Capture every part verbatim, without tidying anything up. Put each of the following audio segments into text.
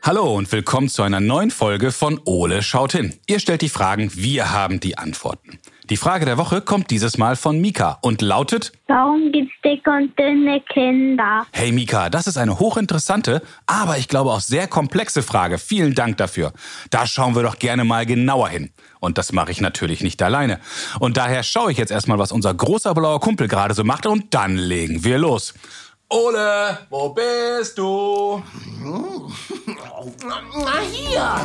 Hallo und willkommen zu einer neuen Folge von Ole schaut hin. Ihr stellt die Fragen, wir haben die Antworten. Die Frage der Woche kommt dieses Mal von Mika und lautet: Warum gibt's dicke und dünne Kinder? Hey Mika, das ist eine hochinteressante, aber ich glaube auch sehr komplexe Frage. Vielen Dank dafür. Da schauen wir doch gerne mal genauer hin. Und das mache ich natürlich nicht alleine. Und daher schaue ich jetzt erstmal, was unser großer blauer Kumpel gerade so macht, und dann legen wir los. Ole, wo bist du? Na hier.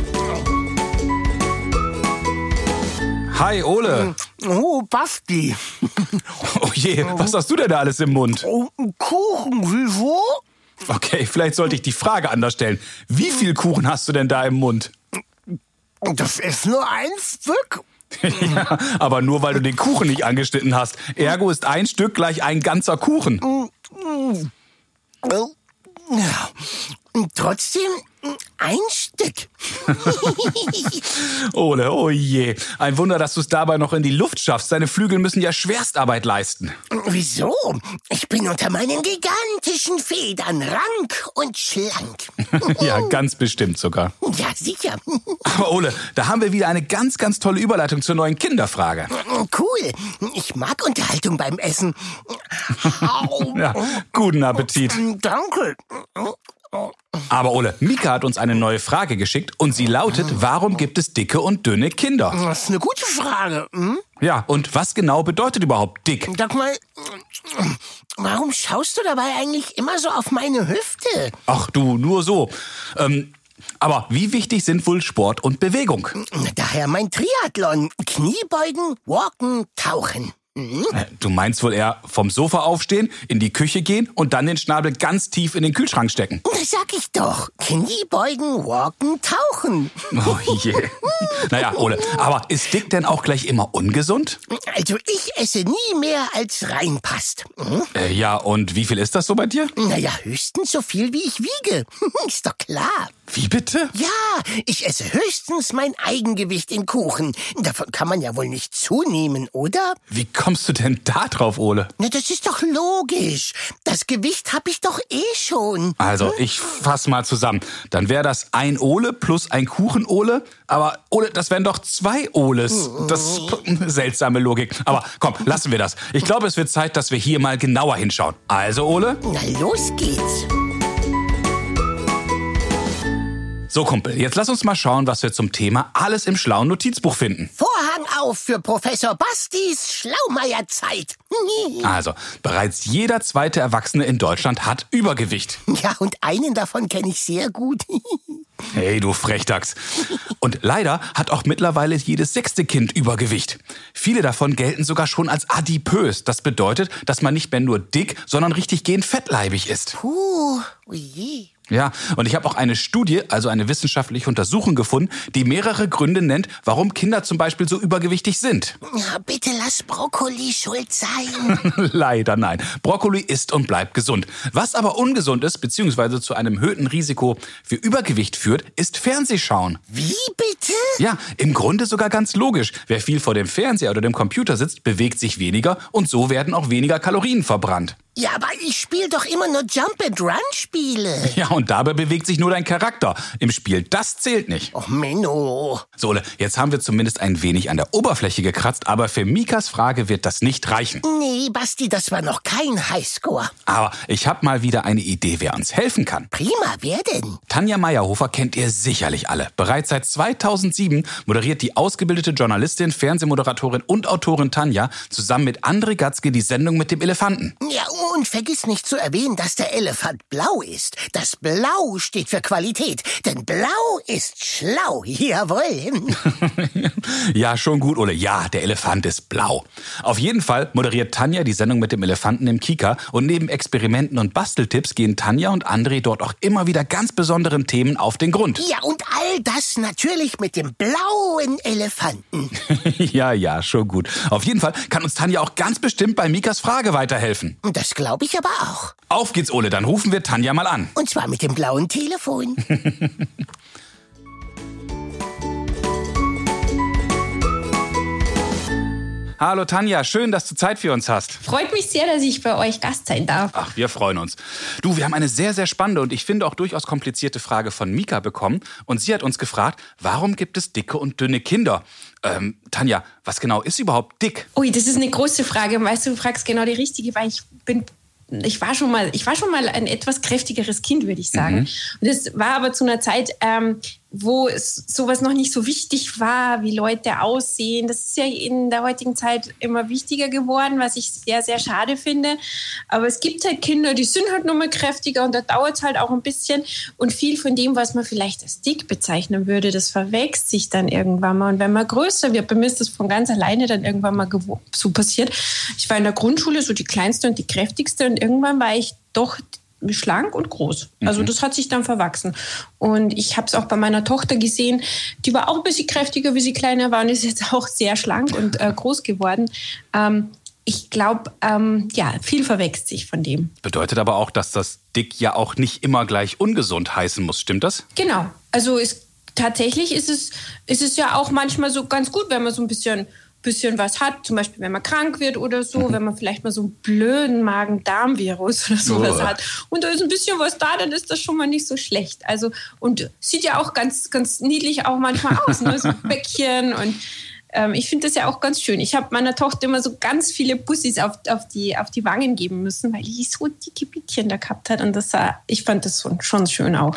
Hi Ole. Oh, Basti. Oh je, was hast du denn da alles im Mund? Oh, Kuchen, wieso? Okay, vielleicht sollte ich die Frage anders stellen. Wie viel Kuchen hast du denn da im Mund? Das ist nur ein Stück. Ja, aber nur weil du den Kuchen nicht angeschnitten hast. Ergo ist ein Stück gleich ein ganzer Kuchen. Trotzdem ein Stück. Ole, oh je. Ein Wunder, dass du es dabei noch in die Luft schaffst. Deine Flügel müssen ja Schwerstarbeit leisten. Wieso? Ich bin unter meinen gigantischen Federn rank und schlank. Ja, ganz bestimmt sogar. Ja, sicher. Aber Ole, da haben wir wieder eine ganz, ganz tolle Überleitung zur neuen Kinderfrage. Cool. Ich mag Unterhaltung beim Essen. Ja, guten Appetit. Danke. Aber Ole, Mika hat uns eine neue Frage geschickt und sie lautet: Warum gibt es dicke und dünne Kinder? Das ist eine gute Frage. Hm? Ja, und was genau bedeutet überhaupt dick? Sag mal, warum schaust du dabei eigentlich immer so auf meine Hüfte? Ach du, nur so. Ähm, aber wie wichtig sind wohl Sport und Bewegung? Daher mein Triathlon. Kniebeugen, walken, tauchen. Hm? Du meinst wohl eher vom Sofa aufstehen, in die Küche gehen und dann den Schnabel ganz tief in den Kühlschrank stecken? Das sag ich doch. Kniebeugen, walken, tauchen. Oh je. Naja, Ole, aber ist dick denn auch gleich immer ungesund? Also ich esse nie mehr, als reinpasst. Hm? Äh, ja, und wie viel ist das so bei dir? Naja, höchstens so viel, wie ich wiege. Ist doch klar. Wie bitte? Ja, ich esse höchstens mein Eigengewicht in Kuchen. Davon kann man ja wohl nicht zunehmen, oder? Wie kommst du denn da drauf, Ole? Na, das ist doch logisch. Das Gewicht hab ich doch eh schon. Also, ich fass mal zusammen. Dann wäre das ein Ole plus ein Kuchen-Ole. Aber, Ole, das wären doch zwei Oles. Das ist eine seltsame Logik. Aber komm, lassen wir das. Ich glaube, es wird Zeit, dass wir hier mal genauer hinschauen. Also, Ole? Na, los geht's. So, Kumpel, jetzt lass uns mal schauen, was wir zum Thema alles im schlauen Notizbuch finden. Vorhang auf für Professor Bastis Schlaumeierzeit. Also, bereits jeder zweite Erwachsene in Deutschland hat Übergewicht. Ja, und einen davon kenne ich sehr gut. Hey, du Frechdachs. Und leider hat auch mittlerweile jedes sechste Kind Übergewicht. Viele davon gelten sogar schon als adipös. Das bedeutet, dass man nicht mehr nur dick, sondern richtig gehend fettleibig ist. Puh, oje. Ja, und ich habe auch eine Studie, also eine wissenschaftliche Untersuchung gefunden, die mehrere Gründe nennt, warum Kinder zum Beispiel so übergewichtig sind. Ja, bitte lass Brokkoli schuld sein. Leider nein. Brokkoli ist und bleibt gesund. Was aber ungesund ist, beziehungsweise zu einem erhöhten Risiko für Übergewicht führt, ist Fernsehschauen. Wie bitte? Ja, im Grunde sogar ganz logisch. Wer viel vor dem Fernseher oder dem Computer sitzt, bewegt sich weniger und so werden auch weniger Kalorien verbrannt. Ja, aber ich spiele doch immer nur Jump-and-Run-Spiele. Ja, und dabei bewegt sich nur dein Charakter. Im Spiel, das zählt nicht. Och, Menno. So, Ole, jetzt haben wir zumindest ein wenig an der Oberfläche gekratzt, aber für Mikas Frage wird das nicht reichen. Nee, Basti, das war noch kein Highscore. Aber ich habe mal wieder eine Idee, wer uns helfen kann. Prima, wer denn? Tanja Meyerhofer kennt ihr sicherlich alle. Bereits seit zweitausendsieben moderiert die ausgebildete Journalistin, Fernsehmoderatorin und Autorin Tanja zusammen mit André Gatzke die Sendung mit dem Elefanten. Ja, und vergiss nicht zu erwähnen, dass der Elefant blau ist. Das Blau steht für Qualität, denn blau ist schlau. Jawohl. Ja, schon gut, Ole. Ja, der Elefant ist blau. Auf jeden Fall moderiert Tanja die Sendung mit dem Elefanten im Kika und neben Experimenten und Basteltipps gehen Tanja und André dort auch immer wieder ganz besonderen Themen auf den Grund. Ja, und all das natürlich mit dem blauen Elefanten. Ja, ja, schon gut. Auf jeden Fall kann uns Tanja auch ganz bestimmt bei Mikas Frage weiterhelfen. Das glaube ich aber auch. Auf geht's, Ole, dann rufen wir Tanja mal an. Und zwar mit dem blauen Telefon. Hallo Tanja, schön, dass du Zeit für uns hast. Freut mich sehr, dass ich bei euch Gast sein darf. Ach, wir freuen uns. Du, wir haben eine sehr, sehr spannende und ich finde auch durchaus komplizierte Frage von Mika bekommen. Und sie hat uns gefragt, warum gibt es dicke und dünne Kinder? Ähm, Tanja, was genau ist überhaupt dick? Ui, das ist eine große Frage. Weißt du, du fragst genau die richtige, weil ich bin... Ich war schon mal, ich war schon mal ein etwas kräftigeres Kind, würde ich sagen. Mhm. Und das war aber zu einer Zeit, ähm, wo es sowas noch nicht so wichtig war, wie Leute aussehen. Das ist ja in der heutigen Zeit immer wichtiger geworden, was ich sehr, sehr schade finde. Aber es gibt halt Kinder, die sind halt nur mal kräftiger und da dauert es halt auch ein bisschen. Und viel von dem, was man vielleicht als dick bezeichnen würde, das verwächst sich dann irgendwann mal. Und wenn man größer wird, bei mir ist das von ganz alleine dann irgendwann mal so passiert. Ich war in der Grundschule so die kleinste und die kräftigste und irgendwann war ich doch schlank und groß. Also das hat sich dann verwachsen. Und ich habe es auch bei meiner Tochter gesehen, die war auch ein bisschen kräftiger, wie sie kleiner war und ist jetzt auch sehr schlank und äh, groß geworden. Ähm, ich glaube, ähm, ja, viel verwächst sich von dem. Bedeutet aber auch, dass das dick ja auch nicht immer gleich ungesund heißen muss, stimmt das? Genau. Also es, tatsächlich ist es, ist es ja auch manchmal so ganz gut, wenn man so ein bisschen... bisschen was hat, zum Beispiel wenn man krank wird oder so, wenn man vielleicht mal so einen blöden Magen-Darm-Virus oder sowas oh. hat und da ist ein bisschen was da, dann ist das schon mal nicht so schlecht. Also und sieht ja auch ganz, ganz niedlich auch manchmal aus, ne? So ein Bäckchen und ähm, ich finde das ja auch ganz schön. Ich habe meiner Tochter immer so ganz viele Bussis auf, auf, die, auf die Wangen geben müssen, weil die so dicke Bäckchen da gehabt hat und das sah, ich fand das schon schön auch.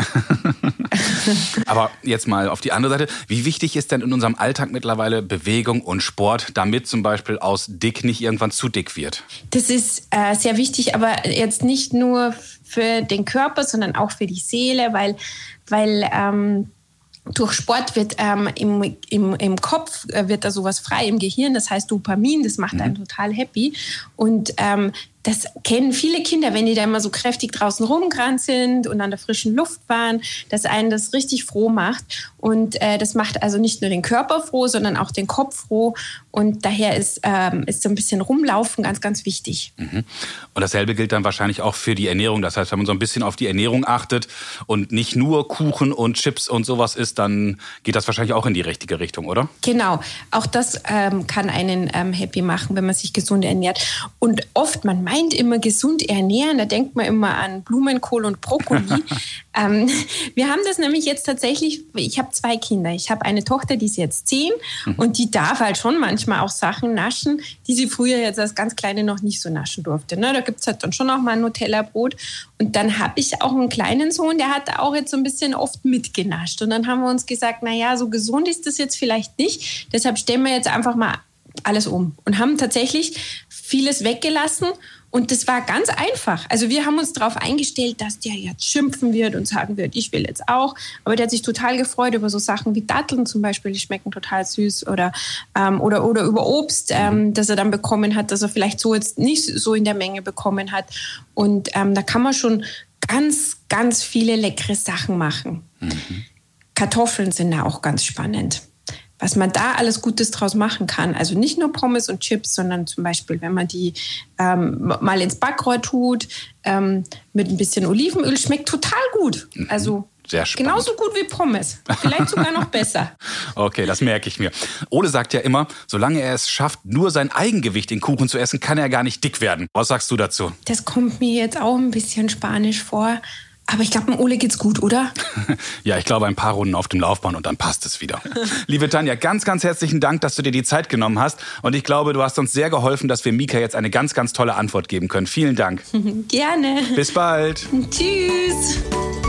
Aber jetzt mal auf die andere Seite. Wie wichtig ist denn in unserem Alltag mittlerweile Bewegung und Sport, damit zum Beispiel aus dick nicht irgendwann zu dick wird? Das ist äh, sehr wichtig, aber jetzt nicht nur für den Körper, sondern auch für die Seele, weil, weil ähm, durch Sport wird ähm, im, im, im Kopf äh, wird da sowas frei im Gehirn, das heißt Dopamin, das macht einen total happy. Und ähm, das kennen viele Kinder, wenn die da immer so kräftig draußen rumgerannt sind und an der frischen Luft waren, dass einen das richtig froh macht. Und äh, das macht also nicht nur den Körper froh, sondern auch den Kopf froh. Und daher ist, ähm, ist so ein bisschen Rumlaufen ganz, ganz wichtig. Mhm. Und dasselbe gilt dann wahrscheinlich auch für die Ernährung. Das heißt, wenn man so ein bisschen auf die Ernährung achtet und nicht nur Kuchen und Chips und sowas isst, dann geht das wahrscheinlich auch in die richtige Richtung, oder? Genau. Auch das ähm, kann einen ähm, happy machen, wenn man sich gesund ernährt. Und oft, man meint immer gesund ernähren, da denkt man immer an Blumenkohl und Brokkoli. ähm, wir haben das nämlich jetzt tatsächlich, ich habe zwei Kinder. Ich habe eine Tochter, die ist jetzt zehn mhm. und die darf halt schon manchmal auch Sachen naschen, die sie früher jetzt als ganz Kleine noch nicht so naschen durfte. Ne? Da gibt es halt dann schon auch mal ein Nutella-Brot. Und dann habe ich auch einen kleinen Sohn, der hat auch jetzt so ein bisschen oft mitgenascht. Und dann haben wir uns gesagt, naja, so gesund ist das jetzt vielleicht nicht. Deshalb stellen wir jetzt einfach mal alles um und haben tatsächlich vieles weggelassen. Und das war ganz einfach. Also wir haben uns darauf eingestellt, dass der jetzt schimpfen wird und sagen wird, ich will jetzt auch. Aber der hat sich total gefreut über so Sachen wie Datteln zum Beispiel, die schmecken total süß. Oder, ähm, oder, oder über Obst, ähm, das er dann bekommen hat, das er vielleicht so jetzt nicht so in der Menge bekommen hat. Und ähm, da kann man schon ganz, ganz viele leckere Sachen machen. Mhm. Kartoffeln sind da auch ganz spannend. Was man da alles Gutes draus machen kann. Also nicht nur Pommes und Chips, sondern zum Beispiel, wenn man die ähm, mal ins Backrohr tut, ähm, mit ein bisschen Olivenöl, schmeckt total gut. Also sehr spannend. Genauso gut wie Pommes. Vielleicht sogar noch besser. Okay, das merke ich mir. Ole sagt ja immer, solange er es schafft, nur sein Eigengewicht in Kuchen zu essen, kann er gar nicht dick werden. Was sagst du dazu? Das kommt mir jetzt auch ein bisschen spanisch vor. Aber ich glaube, dem Ole geht's gut, oder? Ja, ich glaube, ein paar Runden auf dem Laufbahn und dann passt es wieder. Liebe Tanja, ganz, ganz herzlichen Dank, dass du dir die Zeit genommen hast. Und ich glaube, du hast uns sehr geholfen, dass wir Mika jetzt eine ganz, ganz tolle Antwort geben können. Vielen Dank. Gerne. Bis bald. Tschüss.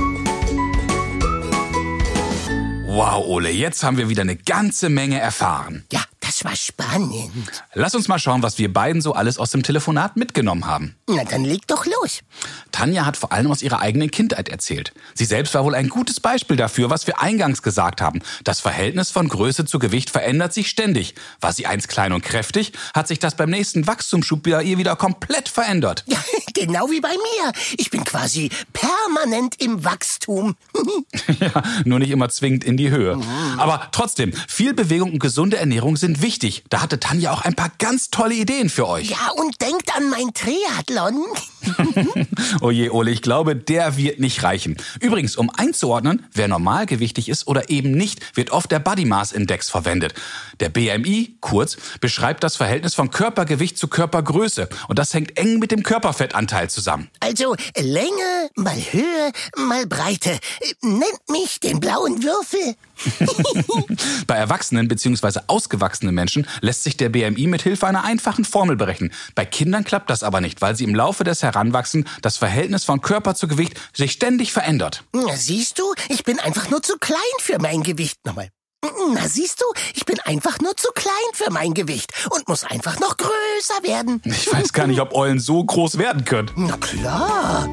Wow, Ole, jetzt haben wir wieder eine ganze Menge erfahren. Ja, das war spannend. Lass uns mal schauen, was wir beiden so alles aus dem Telefonat mitgenommen haben. Na, dann leg doch los. Tanja hat vor allem aus ihrer eigenen Kindheit erzählt. Sie selbst war wohl ein gutes Beispiel dafür, was wir eingangs gesagt haben. Das Verhältnis von Größe zu Gewicht verändert sich ständig. War sie einst klein und kräftig, hat sich das beim nächsten Wachstumsschub bei ihr wieder komplett verändert. Ja, genau wie bei mir. Ich bin quasi permanent im Wachstum. Ja, nur nicht immer zwingend in die Höhe. Aber trotzdem, viel Bewegung und gesunde Ernährung sind wichtig. wichtig, da hatte Tanja auch ein paar ganz tolle Ideen für euch. Ja, und denkt an mein Triathlon. Oh je, Ole, ich glaube, der wird nicht reichen. Übrigens, um einzuordnen, wer normalgewichtig ist oder eben nicht, wird oft der Body Mass Index verwendet. Der B M I, kurz, beschreibt das Verhältnis von Körpergewicht zu Körpergröße. Und das hängt eng mit dem Körperfettanteil zusammen. Also Länge mal Höhe mal Breite. Nennt mich den blauen Würfel. Bei erwachsenen bzw. ausgewachsenen Menschen lässt sich der B M I mit Hilfe einer einfachen Formel berechnen. Bei Kindern klappt das aber nicht, weil sie im Laufe des Heranwachsens das Verhältnis von Körper zu Gewicht sich ständig verändert. Na, siehst du, ich bin einfach nur zu klein für mein Gewicht. Nochmal. Na, siehst du, ich bin einfach nur zu klein für mein Gewicht und muss einfach noch größer werden. Ich weiß gar nicht, ob Eulen so groß werden können. Na klar.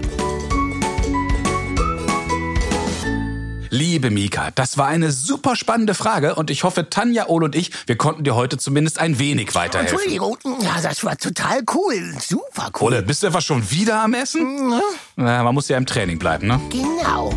Liebe Mika, das war eine super spannende Frage und ich hoffe, Tanja, Ole und ich, wir konnten dir heute zumindest ein wenig weiterhelfen. Entschuldigung, ja, das war total cool, super cool. Ole, bist du etwa schon wieder am Essen? Ja. Na, man muss ja im Training bleiben, ne? Genau.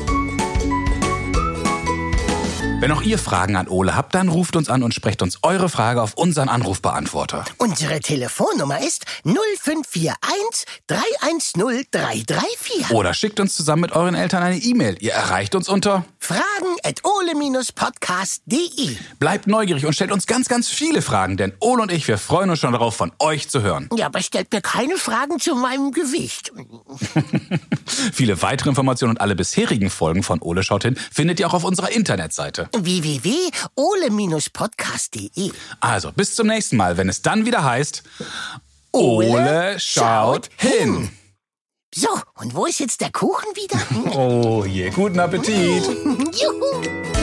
Wenn auch ihr Fragen an Ole habt, dann ruft uns an und sprecht uns eure Frage auf unseren Anrufbeantworter. Unsere Telefonnummer ist null fünf vier eins drei eins null drei drei vier. Oder schickt uns zusammen mit euren Eltern eine E-Mail. Ihr erreicht uns unter fragen at ole podcast punkt de. Bleibt neugierig und stellt uns ganz, ganz viele Fragen, denn Ole und ich, wir freuen uns schon darauf, von euch zu hören. Ja, aber stellt mir keine Fragen zu meinem Gewicht. Viele weitere Informationen und alle bisherigen Folgen von Ole schaut hin findet ihr auch auf unserer Internetseite. w w w punkt ole podcast punkt de. Also, bis zum nächsten Mal, wenn es dann wieder heißt Ole, Ole schaut hin. So, und wo ist jetzt der Kuchen wieder? Oh je, guten Appetit. Juhu.